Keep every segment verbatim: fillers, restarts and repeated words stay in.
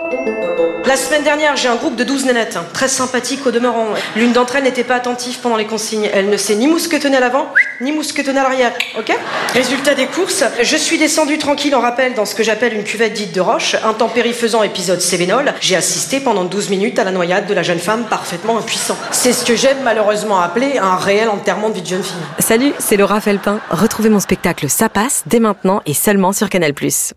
La semaine dernière, j'ai un groupe de douze nénettes, hein, très sympathiques au demeurant. L'une d'entre elles n'était pas attentive pendant les consignes. Elle ne s'est ni mousquetonnée à l'avant, ni mousquetonnée à l'arrière, ok ? Résultat des courses, je suis descendu tranquille en rappel dans ce que j'appelle une cuvette dite de roche, intempérie faisant épisode Cévenol. J'ai assisté pendant douze minutes à la noyade de la jeune femme parfaitement impuissante. C'est ce que j'aime malheureusement appeler un réel enterrement de vie de jeune fille. Salut, c'est Laura Felpin. Retrouvez mon spectacle Ça passe dès maintenant et seulement sur Canal plus.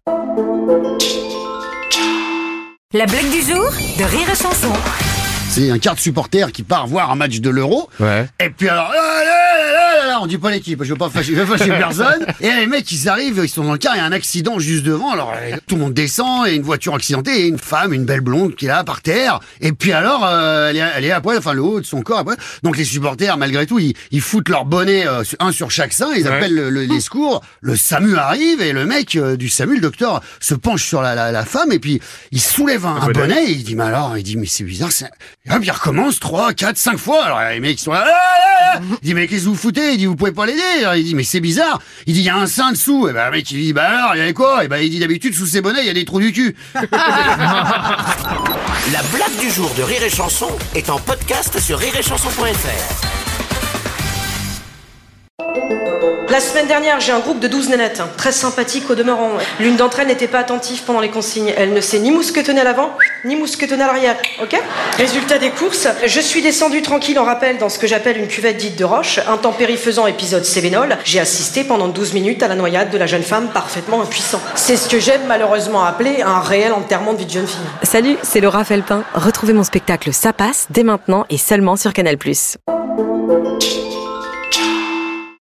La blague du jour de Rire et Chanson. C'est un quart de supporter qui part voir un match de l'Euro. Ouais. Et puis alors, là, là, là, là, là, on dit pas l'équipe, je veux pas fâcher, je veux fâcher personne. Et les mecs, ils arrivent, ils sont dans le car, il y a un accident juste devant. Alors, tout le monde descend, et une voiture accidentée, et une femme, une belle blonde qui est là, par terre. Et puis alors, euh, elle est, elle est à poil, enfin, le haut de son corps à poil. Donc les supporters, malgré tout, ils, ils foutent leur bonnet, euh, un sur chaque sein, ils appellent le, le, les secours. Le SAMU arrive, et le mec euh, du SAMU, le docteur, se penche sur la, la, la femme, et puis il soulève un, un bonnet, et il dit, mais alors, il dit, mais c'est bizarre, c'est... Et hop, il recommence trois, quatre, cinq fois. Alors les mecs ils sont là, là, là, là. Il dit mais qu'est-ce que vous foutez? Il dit vous pouvez pas l'aider. Alors, il dit mais c'est bizarre. Il dit il y a un sein dessous. Et ben le mec il dit bah alors il y avait quoi? Et ben il dit d'habitude sous ses bonnets il y a des trous du cul. La blague du jour de Rire et Chanson est en podcast sur rire et chanson point f r. La semaine dernière, j'ai un groupe de douze nénettes, hein, très sympathiques au demeurant. L'une d'entre elles n'était pas attentive pendant les consignes. Elle ne s'est ni mousquetonnée à l'avant, ni mousquetonnée à l'arrière, ok ? Résultat des courses, je suis descendu tranquille en rappel dans ce que j'appelle une cuvette dite de roche, intempérie faisant épisode Cévenol. J'ai assisté pendant douze minutes à la noyade de la jeune femme parfaitement impuissante. C'est ce que j'aime malheureusement appeler un réel enterrement de vie de jeune fille. Salut, c'est Laura Felpin. Retrouvez mon spectacle Ça passe dès maintenant et seulement sur Canal plus.